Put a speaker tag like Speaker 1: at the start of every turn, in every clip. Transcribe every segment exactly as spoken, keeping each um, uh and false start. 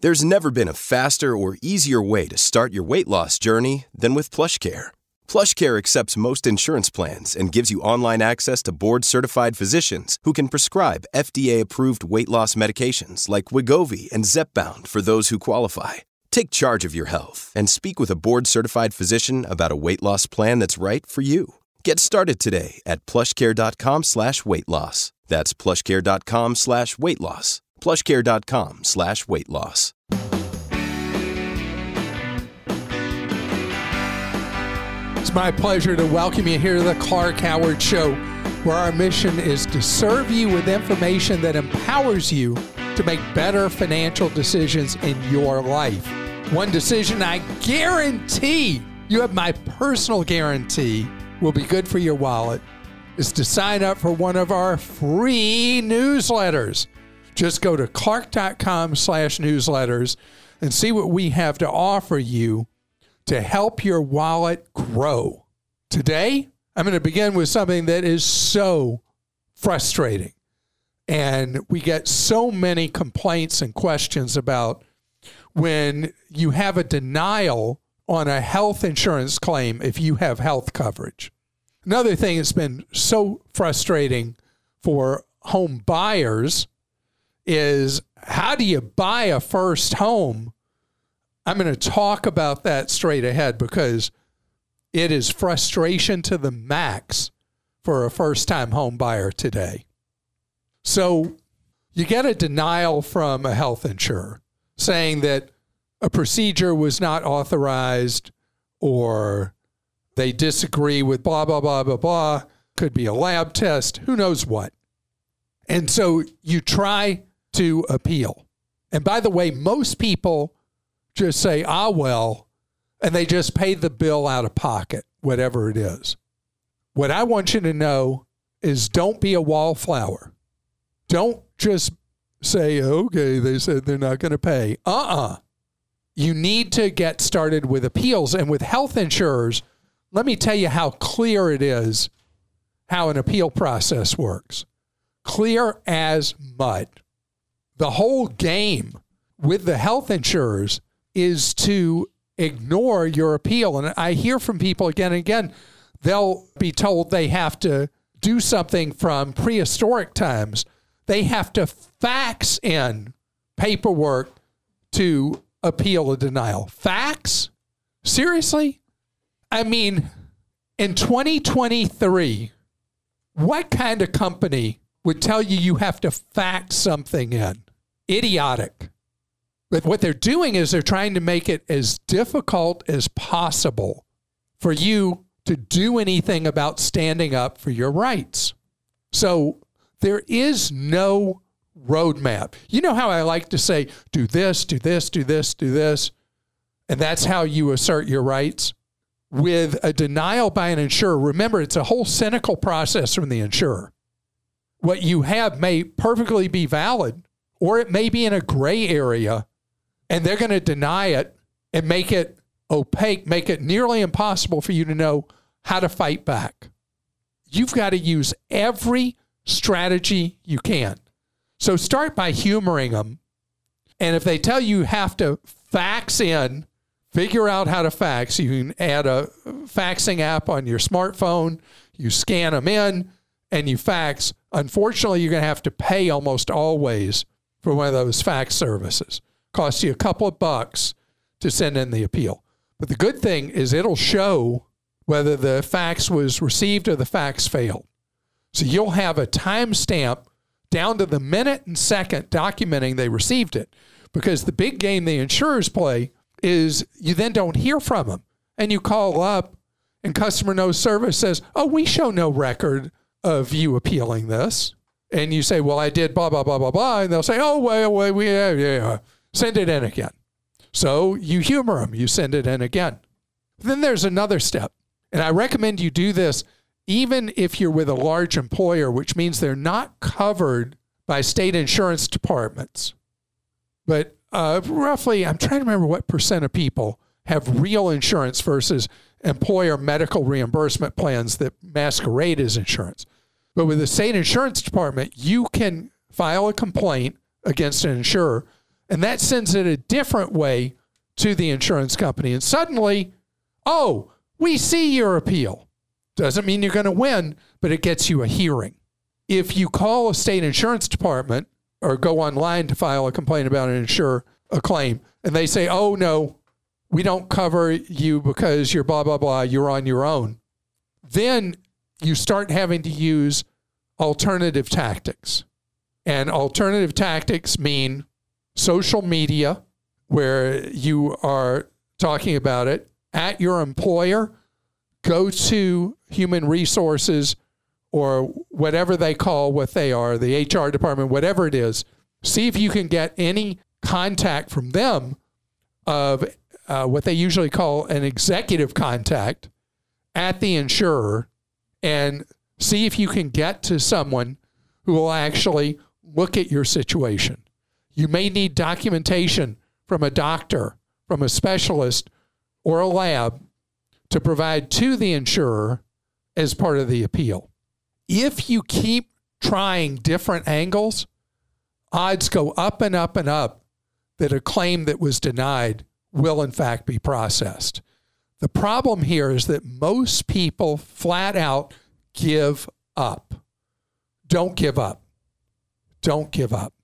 Speaker 1: There's never been a faster or easier way to start your weight loss journey than with PlushCare. PlushCare accepts most insurance plans and gives you online access to board-certified physicians who can prescribe F D A-approved weight loss medications like Wegovy and Zepbound for those who qualify. Take charge of your health and speak with a board-certified physician about a weight loss plan that's right for you. Get started today at plushcare.com slash weight loss. That's plushcare.com slash weight loss. plushcare.com slash weight loss.
Speaker 2: It's my pleasure to welcome you here to the Clark Howard Show, where our mission is to serve you with information that empowers you to make better financial decisions in your life. One decision I guarantee, you have my personal guarantee, will be good for your wallet, is to sign up for one of our free newsletters. Just go to clark.com slash newsletters and see what we have to offer you to help your wallet grow. Today, I'm going to begin with something that is so frustrating. And we get so many complaints and questions about when you have a denial on a health insurance claim if you have health coverage. Another thing that's been so frustrating for home buyers is, how do you buy a first home? I'm going to talk about that straight ahead because it is frustration to the max for a first-time home buyer today. So you get a denial from a health insurer saying that a procedure was not authorized, or they disagree with blah, blah, blah, blah, blah. Could be a lab test, who knows what. And so you try to appeal. And by the way, most people just say, ah, well, and they just pay the bill out of pocket, whatever it is. What I want you to know is, don't be a wallflower. Don't just say, okay, they said they're not going to pay. Uh-uh. You need to get started with appeals. And with health insurers, let me tell you how clear it is how an appeal process works. Clear as mud. The whole game with the health insurers is to ignore your appeal. And I hear from people again and again, they'll be told they have to do something from prehistoric times. They have to fax in paperwork to appeal a denial. Fax? Seriously? I mean, in twenty twenty-three, what kind of company would tell you you have to fax something in? Idiotic. But what they're doing is they're trying to make it as difficult as possible for you to do anything about standing up for your rights. So there is no roadmap. You know how I like to say, do this, do this, do this, do this, and that's how you assert your rights? With a denial by an insurer, remember, it's a whole cynical process from the insurer. What you have may perfectly be valid, or it may be in a gray area, and they're going to deny it and make it opaque, make it nearly impossible for you to know how to fight back. You've got to use every strategy you can. So start by humoring them. And if they tell you you have to fax in, figure out how to fax. You can add a faxing app on your smartphone. You scan them in and you fax. Unfortunately, you're going to have to pay almost always for one of those fax services. Costs you a couple of bucks to send in the appeal. But the good thing is it'll show whether the fax was received or the fax failed. So you'll have a timestamp down to the minute and second documenting they received it. Because the big game the insurers play is you then don't hear from them. And you call up and customer no service says, oh, we show no record of you appealing this. And you say, well, I did blah, blah, blah, blah, blah. And they'll say, oh, wait, wait, we, yeah, yeah, send it in again. So you humor them. You send it in again. Then there's another step. And I recommend you do this even if you're with a large employer, which means they're not covered by state insurance departments. But uh, roughly, I'm trying to remember what percent of people have real insurance versus employer medical reimbursement plans that masquerade as insurance. But with the state insurance department, you can file a complaint against an insurer. And that sends it a different way to the insurance company. And suddenly, oh, we see your appeal. Doesn't mean you're going to win, but it gets you a hearing. If you call a state insurance department or go online to file a complaint about an insurer, a claim, and they say, oh, no, we don't cover you because you're blah, blah, blah, you're on your own. Then you start having to use alternative tactics. And alternative tactics mean social media, where you are talking about it at your employer. Go to human resources or whatever they call what they are, the H R department, whatever it is. See if you can get any contact from them of uh, what they usually call an executive contact at the insurer, and see if you can get to someone who will actually look at your situation. You may need documentation from a doctor, from a specialist, or a lab to provide to the insurer as part of the appeal. If you keep trying different angles, odds go up and up and up that a claim that was denied will in fact be processed. The problem here is that most people flat out give up. Don't give up. Don't give up.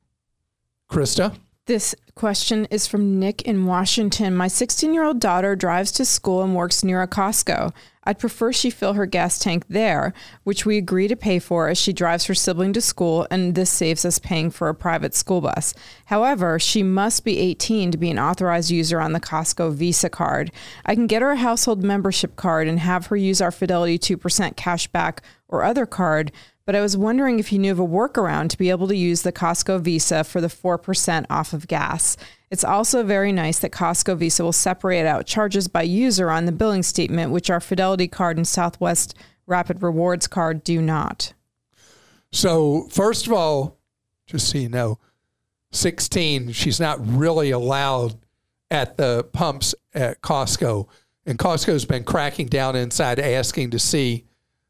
Speaker 2: Krista?
Speaker 3: This question is from Nick in Washington. My sixteen-year-old daughter drives to school and works near a Costco. I'd prefer she fill her gas tank there, which we agree to pay for as she drives her sibling to school, and this saves us paying for a private school bus. However, she must be eighteen to be an authorized user on the Costco Visa card. I can get her a household membership card and have her use our Fidelity two percent cash back or other card, but I was wondering if you knew of a workaround to be able to use the Costco Visa for the four percent off of gas. It's also very nice that Costco Visa will separate out charges by user on the billing statement, which our Fidelity card and Southwest Rapid Rewards card do not.
Speaker 2: So first of all, just so you know, sixteen, she's not really allowed at the pumps at Costco. And Costco's been cracking down inside, asking to see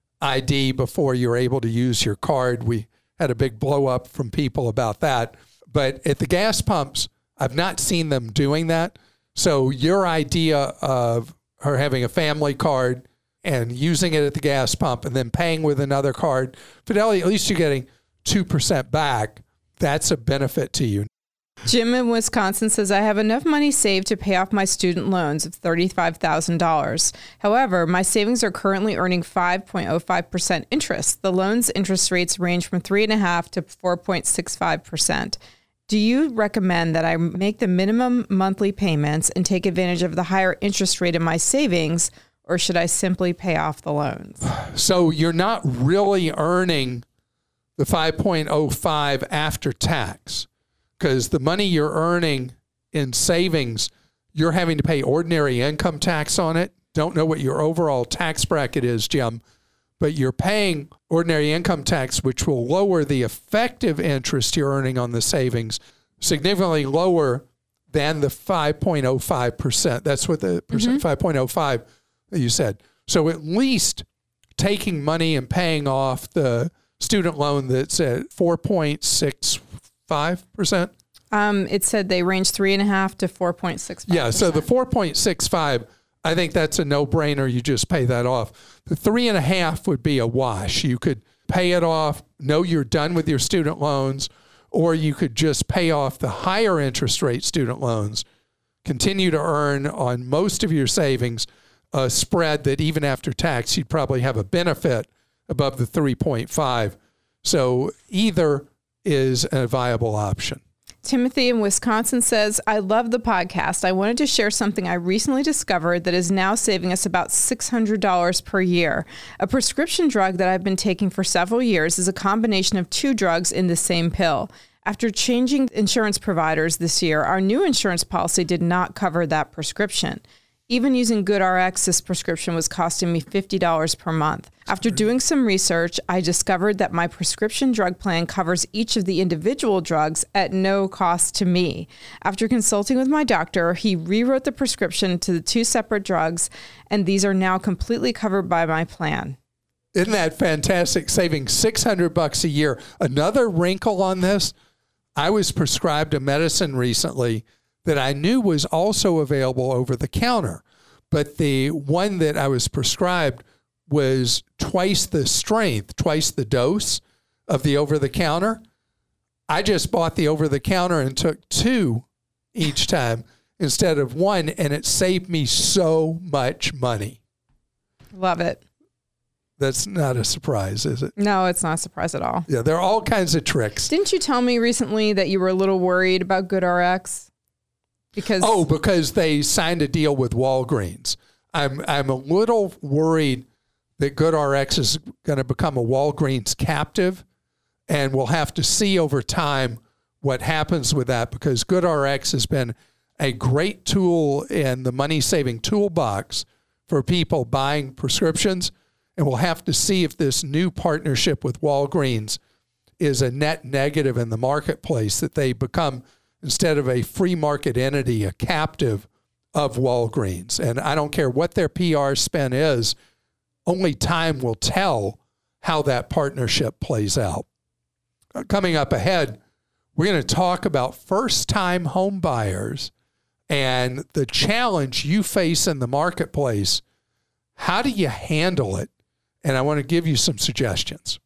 Speaker 2: I D before you're able to use your card. We had a big blow up from people about that. But at the gas pumps, I've not seen them doing that. So your idea of her having a family card and using it at the gas pump and then paying with another card, Fidelity, at least you're getting two percent back. That's a benefit to you.
Speaker 3: Jim in Wisconsin says, I have enough money saved to pay off my student loans of thirty-five thousand dollars. However, my savings are currently earning five point oh five percent interest. The loan's interest rates range from three point five percent to four point six five percent. Do you recommend that I make the minimum monthly payments and take advantage of the higher interest rate in my savings, or should I simply pay off the loans?
Speaker 2: So you're not really earning the five point oh five after tax, because the money you're earning in savings, you're having to pay ordinary income tax on it. Don't know what your overall tax bracket is, Jim, but you're paying ordinary income tax, which will lower the effective interest you're earning on the savings, significantly lower than the five point oh five percent. That's what the percent, mm-hmm. five point oh five that you said. So at least taking money and paying off the student loan that's at four point six five percent.
Speaker 3: Um, it said they range three and a half to four point six five.
Speaker 2: Yeah, so the four point six five, I think that's a no-brainer. You just pay that off. The three and a half would be a wash. You could pay it off, know you're done with your student loans, or you could just pay off the higher interest rate student loans, continue to earn on most of your savings a spread that even after tax, you'd probably have a benefit above the three point five. So either is a viable option.
Speaker 3: Timothy in Wisconsin says, I love the podcast. I wanted to share something I recently discovered that is now saving us about six hundred dollars per year. A prescription drug that I've been taking for several years is a combination of two drugs in the same pill. After changing insurance providers this year, our new insurance policy did not cover that prescription. Even using GoodRx, this prescription was costing me fifty dollars per month. After doing some research, I discovered that my prescription drug plan covers each of the individual drugs at no cost to me. After consulting with my doctor, he rewrote the prescription to the two separate drugs, and these are now completely covered by my plan.
Speaker 2: Isn't that fantastic? Saving six hundred bucks a year. Another wrinkle on this, I was prescribed a medicine recently that I knew was also available over the counter, but the one that I was prescribed was twice the strength, twice the dose of the over the counter. I just bought the over the counter and took two each time instead of one, and it saved me so much money.
Speaker 3: Love it.
Speaker 2: That's not a surprise, is it?
Speaker 3: No, it's not a surprise at all.
Speaker 2: Yeah, there are all kinds of tricks.
Speaker 3: Didn't you tell me recently that you were a little worried about GoodRx? Because
Speaker 2: Oh, because they signed a deal with Walgreens. I'm I'm a little worried that GoodRx is going to become a Walgreens captive, and we'll have to see over time what happens with that, because GoodRx has been a great tool in the money-saving toolbox for people buying prescriptions, and we'll have to see if this new partnership with Walgreens is a net negative in the marketplace, that they become, instead of a free market entity, a captive of Walgreens. And I don't care what their P R spin is, only time will tell how that partnership plays out. Uh, coming up ahead, we're going to talk about first-time home buyers and the challenge you face in the marketplace. How do you handle it? And I want to give you some suggestions.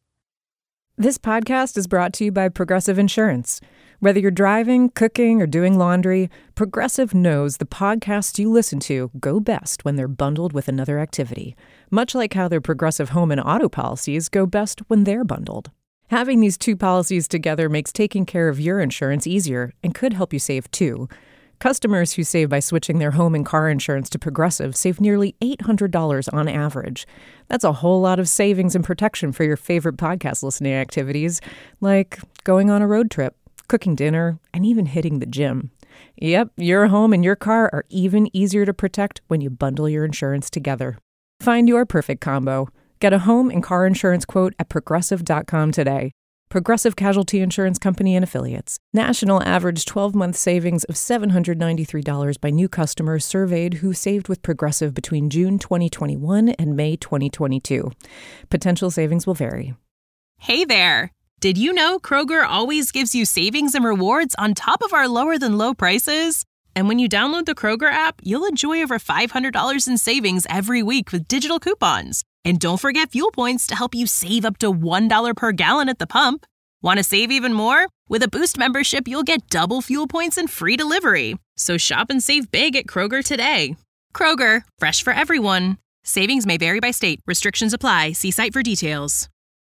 Speaker 4: This podcast is brought to you by Progressive Insurance. Whether you're driving, cooking, or doing laundry, Progressive knows the podcasts you listen to go best when they're bundled with another activity, much like how their Progressive home and auto policies go best when they're bundled. Having these two policies together makes taking care of your insurance easier and could help you save too. Customers who save by switching their home and car insurance to Progressive save nearly eight hundred dollars on average. That's a whole lot of savings and protection for your favorite podcast listening activities, like going on a road trip, cooking dinner, and even hitting the gym. Yep, your home and your car are even easier to protect when you bundle your insurance together. Find your perfect combo. Get a home and car insurance quote at progressive dot com today. Progressive Casualty Insurance Company and Affiliates. National average twelve-month savings of seven hundred ninety-three dollars by new customers surveyed who saved with Progressive between June twenty twenty-one and May twenty twenty-two. Potential savings will vary.
Speaker 5: Hey there! Did you know Kroger always gives you savings and rewards on top of our lower-than-low prices? And when you download the Kroger app, you'll enjoy over five hundred dollars in savings every week with digital coupons. And don't forget fuel points to help you save up to one dollar per gallon at the pump. Want to save even more? With a Boost membership, you'll get double fuel points and free delivery. So shop and save big at Kroger today. Kroger, fresh for everyone. Savings may vary by state. Restrictions apply. See site for details.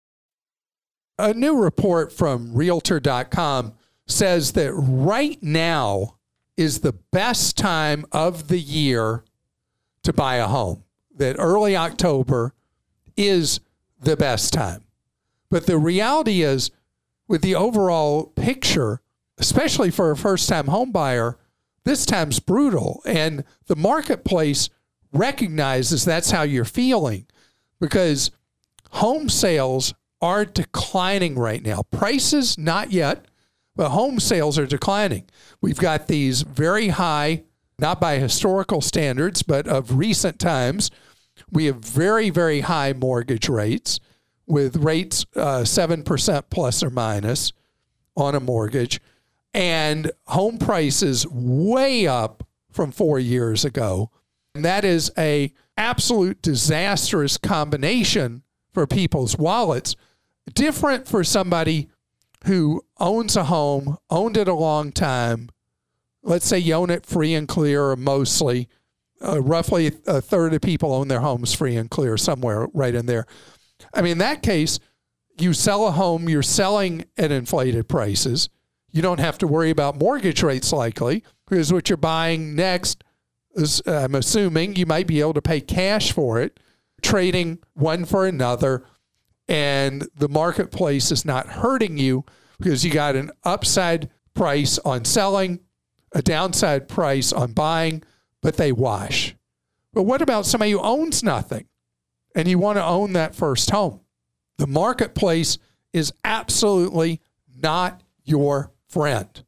Speaker 2: A new report from Realtor dot com says that right now is the best time of the year to buy a home. That early October is the best time. But the reality is, with the overall picture, especially for a first-time home buyer, this time's brutal. And the marketplace recognizes that's how you're feeling, because home sales are declining right now. Prices, not yet, but home sales are declining. We've got these very high, not by historical standards, but of recent times, we have very, very high mortgage rates, with rates uh, seven percent plus or minus on a mortgage, and home prices way up from four years ago. And that is a absolute disastrous combination for people's wallets. Different for somebody who owns a home, owned it a long time. Let's say you own it free and clear, or mostly. Uh, roughly a third of people own their homes free and clear, somewhere right in there. I mean, in that case, you sell a home, you're selling at inflated prices. You don't have to worry about mortgage rates likely, because what you're buying next is, uh, I'm assuming, you might be able to pay cash for it, trading one for another, and the marketplace is not hurting you because you got an upside price on selling, a downside price on buying, but they wash. But what about somebody who owns nothing and you want to own that first home? The marketplace is absolutely not your friend.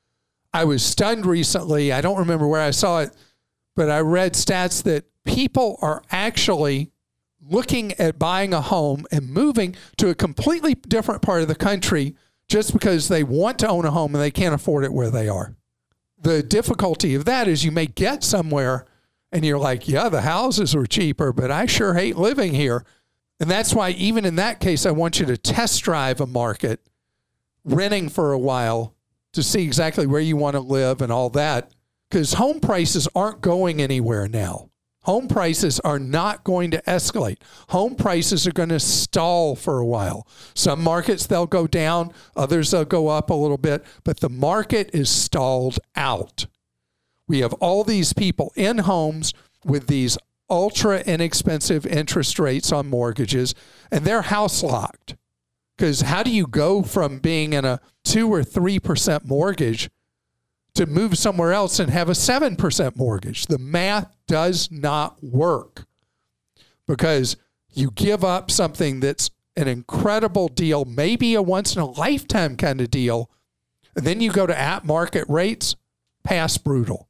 Speaker 2: I was stunned recently. I don't remember where I saw it, but I read stats that people are actually looking at buying a home and moving to a completely different part of the country just because they want to own a home and they can't afford it where they are. The difficulty of that is you may get somewhere and you're like, yeah, the houses are cheaper, but I sure hate living here. And that's why even in that case, I want you to test drive a market, renting for a while to see exactly where you want to live and all that, because home prices aren't going anywhere now. Home prices are not going to escalate. Home prices are going to stall for a while. Some markets, they'll go down. Others, they'll go up a little bit. But the market is stalled out. We have all these people in homes with these ultra inexpensive interest rates on mortgages, and they're house locked. Because how do you go from being in a two or three percent mortgage to move somewhere else and have a seven percent mortgage? The math does not work, because you give up something that's an incredible deal, maybe a once in a lifetime kind of deal, and then you go to at market rates, past brutal.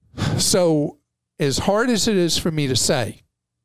Speaker 2: So as hard as it is for me to say,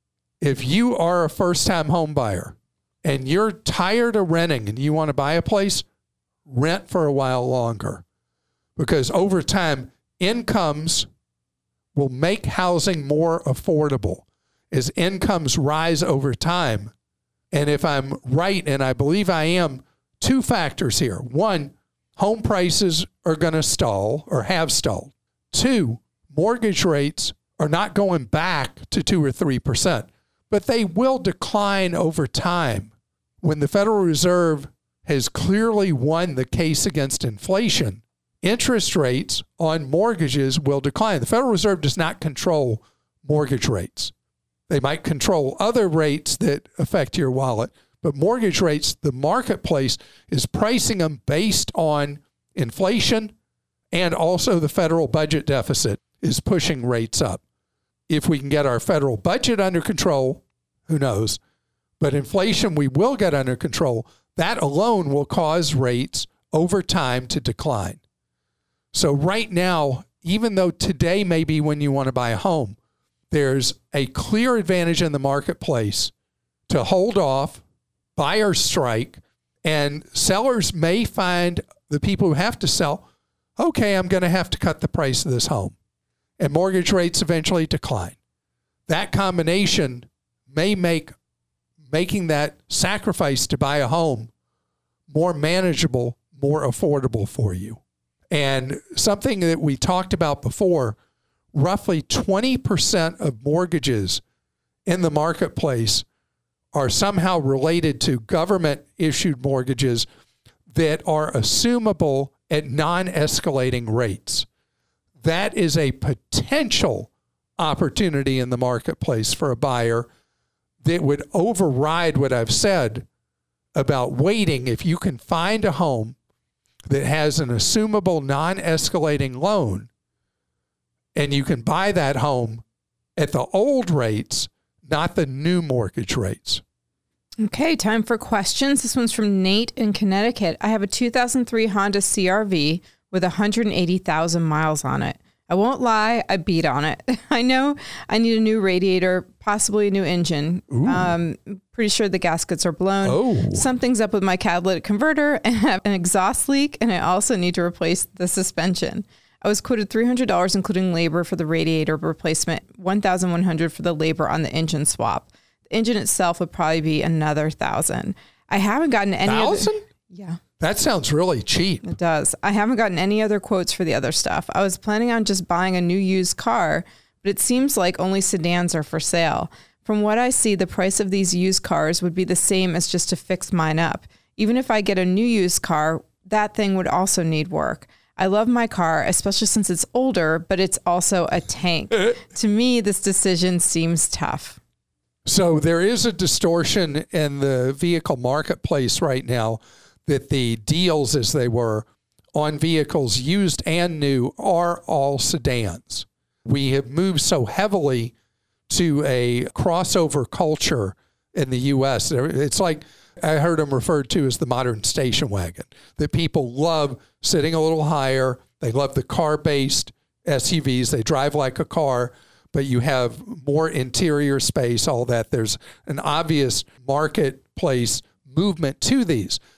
Speaker 2: if you are a first time home buyer and you're tired of renting and you want to buy a place, rent for a while longer. Because over time, incomes will make housing more affordable as incomes rise over time. And if I'm right, and I believe I am, two factors here. One, home prices are going to stall or have stalled. Two, mortgage rates are not going back to two or three percent, but they will decline over time. When the Federal Reserve has clearly won the case against inflation, interest rates on mortgages will decline. The Federal Reserve does not control mortgage rates. They might control other rates that affect your wallet, but mortgage rates, the marketplace is pricing them based on inflation, and also the federal budget deficit is pushing rates up. If we can get our federal budget under control, who knows? But inflation we will get under control. That alone will cause rates over time to decline. So right now, even though today may be when you want to buy a home, there's a clear advantage in the marketplace to hold off, buyers strike, and sellers may find the people who have to sell, okay, I'm going to have to cut the price of this home. And mortgage rates eventually decline. That combination may make making that sacrifice to buy a home more manageable, more affordable for you. And something that we talked about before, roughly twenty percent of mortgages in the marketplace are somehow related to government-issued mortgages that are assumable at non-escalating rates. That is a potential opportunity in the marketplace for a buyer that would override what I've said about waiting. If you can find a home that has an assumable non-escalating loan and you can buy that home at the old rates, not the new mortgage rates.
Speaker 3: Okay, time for questions. This one's from Nate in Connecticut. I have a two thousand three Honda C R V with one hundred eighty thousand miles on it. I won't lie, I beat on it. I know I need a new radiator, possibly a new engine. Um, pretty sure the gaskets are blown.
Speaker 2: Oh.
Speaker 3: Something's up with my catalytic converter, and I have an exhaust leak, and I also need to replace the suspension. I was quoted three hundred dollars including labor for the radiator replacement, one thousand one hundred dollars for the labor on the engine swap. The engine itself would probably be another one thousand dollars. I haven't gotten any
Speaker 2: Thousand?
Speaker 3: other... Yeah.
Speaker 2: That sounds really cheap.
Speaker 3: It does. I haven't gotten any other quotes for the other stuff. I was planning on just buying a new used car, but it seems like only sedans are for sale. From what I see, the price of these used cars would be the same as just to fix mine up. Even if I get a new used car, that thing would also need work. I love my car, especially since it's older, but it's also a tank. To me, this decision seems tough.
Speaker 2: So there is a distortion in the vehicle marketplace right now, that the deals, as they were, on vehicles used and new are all sedans. We have moved so heavily to a crossover culture in the U S. It's like, I heard them referred to as the modern station wagon, that people love sitting a little higher. They love the car-based S U Vs. They drive like a car, but you have more interior space, all that. There's an obvious marketplace movement to these.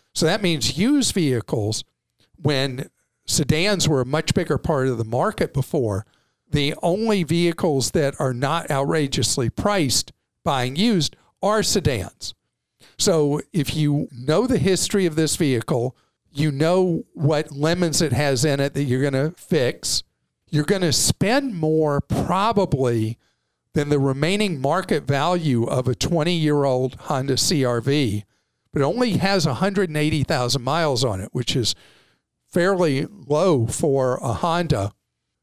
Speaker 2: So that means used vehicles, when sedans were a much bigger part of the market before, the only vehicles that are not outrageously priced buying used are sedans. So if you know the history of this vehicle, you know what lemons it has in it that you're going to fix, you're going to spend more probably than the remaining market value of a twenty-year-old Honda C R V, but it only has one hundred eighty thousand miles on it, which is fairly low for a Honda.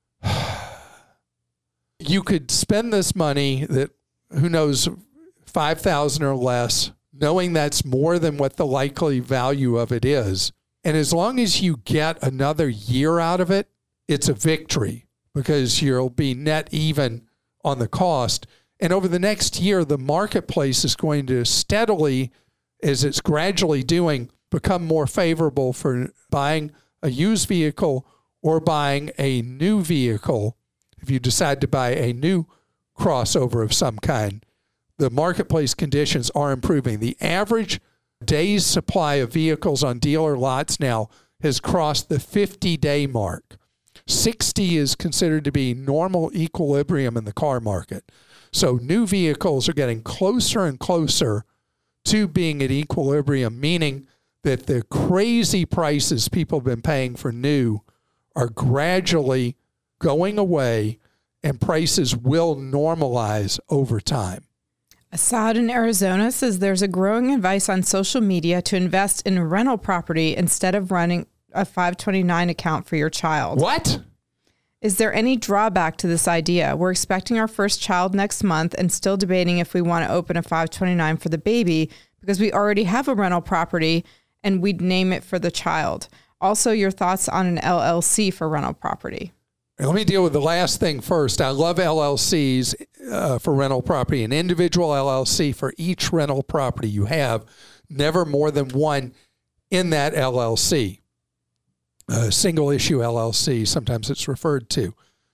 Speaker 2: You could spend this money that, who knows, five thousand dollars or less, knowing that's more than what the likely value of it is. And as long as you get another year out of it, it's a victory because you'll be net even on the cost. And over the next year, the marketplace is going to steadily, as it's gradually doing, become more favorable for buying a used vehicle or buying a new vehicle. If you decide to buy a new crossover of some kind, the marketplace conditions are improving. The average day's supply of vehicles on dealer lots now has crossed the fifty-day mark. sixty is considered to be normal equilibrium in the car market. So new vehicles are getting closer and closer to being at equilibrium, meaning that the crazy prices people have been paying for new are gradually going away and prices will normalize over time.
Speaker 3: Assad in Arizona says there's a growing advice on social media to invest in rental property instead of running a five twenty-nine account for your child.
Speaker 2: What?
Speaker 3: Is there any drawback to this idea? We're expecting our first child next month and still debating if we want to open a five twenty-nine for the baby because we already have a rental property and we'd name it for the child. Also, your thoughts on an L L C for rental property.
Speaker 2: Let me deal with the last thing first. I love L L Cs uh, for rental property. An individual L L C for each rental property you have, never more than one in that L L C. A single issue L L C, sometimes it's referred to.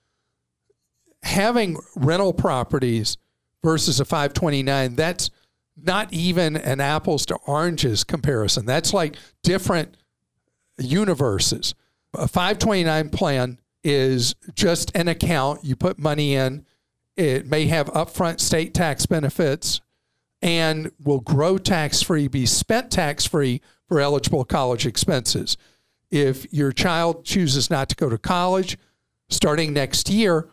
Speaker 2: Having rental properties versus a five twenty-nine, that's not even an apples to oranges comparison. That's like different universes. A five twenty-nine plan is just an account. You put money in. It may have upfront state tax benefits and will grow tax-free, be spent tax-free for eligible college expenses. If your child chooses not to go to college, starting next year,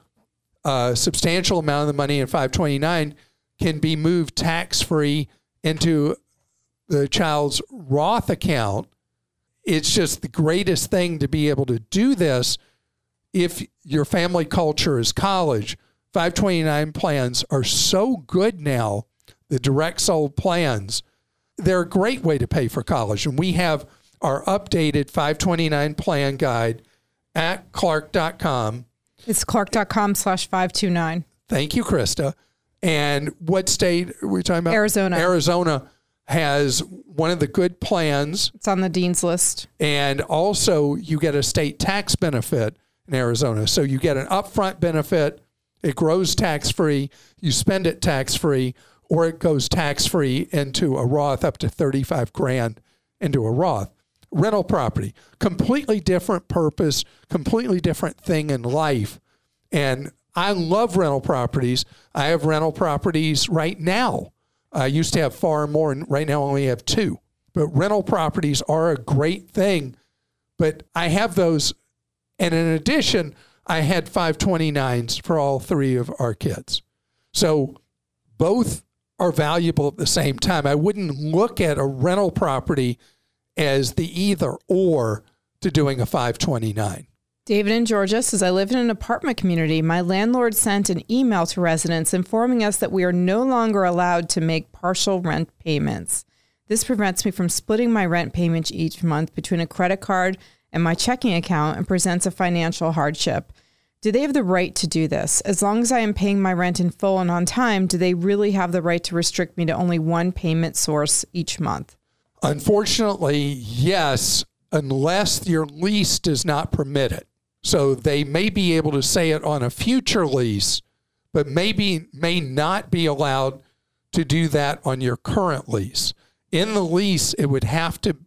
Speaker 2: a substantial amount of the money in five twenty-nine can be moved tax-free into the child's Roth account. It's just the greatest thing to be able to do this. If your family culture is college, five twenty-nine plans are so good now, the direct sold plans, they're a great way to pay for college. And we have our updated five twenty-nine plan guide at Clark dot com.
Speaker 3: It's Clark.com slash 529.
Speaker 2: Thank you, Krista. And what state are we talking about?
Speaker 3: Arizona.
Speaker 2: Arizona has one of the good plans.
Speaker 3: It's on the dean's list.
Speaker 2: And also you get a state tax benefit in Arizona. So you get an upfront benefit. It grows tax-free. You spend it tax-free, or it goes tax-free into a Roth up to thirty-five grand into a Roth. Rental property, completely different purpose, completely different thing in life. And I love rental properties. I have rental properties right now. I used to have far more, and right now I only have two. But rental properties are a great thing. But I have those. And in addition, I had five twenty-nines for all three of our kids. So both are valuable at the same time. I wouldn't look at a rental property as the either or to doing a five twenty-nine.
Speaker 3: David in Georgia says, I live in an apartment community. My landlord sent an email to residents informing us that we are no longer allowed to make partial rent payments. This prevents me from splitting my rent payment each month between a credit card and my checking account and presents a financial hardship. Do they have the right to do this? As long as I am paying my rent in full and on time, do they really have the right to restrict me to only one payment source each month?
Speaker 2: Unfortunately, yes, unless your lease does not permit it. So they may be able to say it on a future lease, but maybe may not be allowed to do that on your current lease. In the lease, it would have to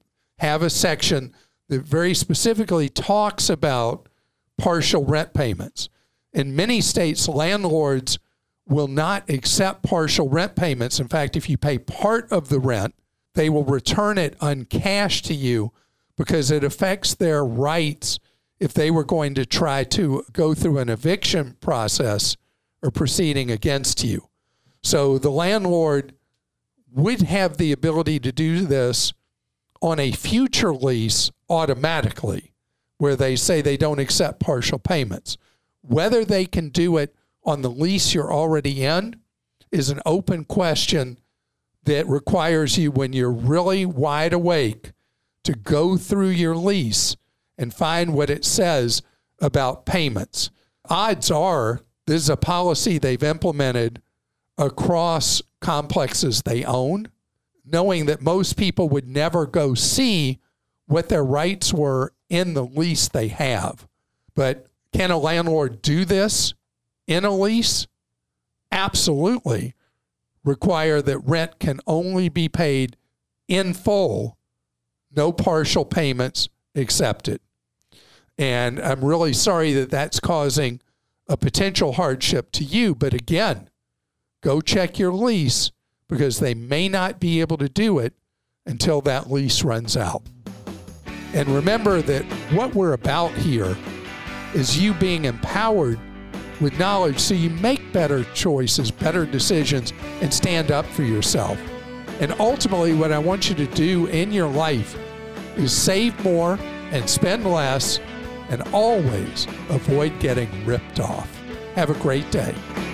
Speaker 2: have a section that very specifically talks about partial rent payments. In many states, landlords will not accept partial rent payments. In fact, if you pay part of the rent, they will return it uncashed to you because it affects their rights if they were going to try to go through an eviction process or proceeding against you. So the landlord would have the ability to do this on a future lease automatically, where they say they don't accept partial payments. Whether they can do it on the lease you're already in is an open question that requires you, when you're really wide awake, to go through your lease and find what it says about payments. Odds are this is a policy they've implemented across complexes they own, knowing that most people would never go see what their rights were in the lease they have. But can a landlord do this in a lease? Absolutely. Require that rent can only be paid in full, no partial payments accepted. And I'm really sorry that that's causing a potential hardship to you. But again, go check your lease, because they may not be able to do it until that lease runs out. And remember that what we're about here is you being empowered with knowledge so you make better choices, better decisions, and stand up for yourself. And ultimately, what I want you to do in your life is save more and spend less, and always avoid getting ripped off. Have a great day.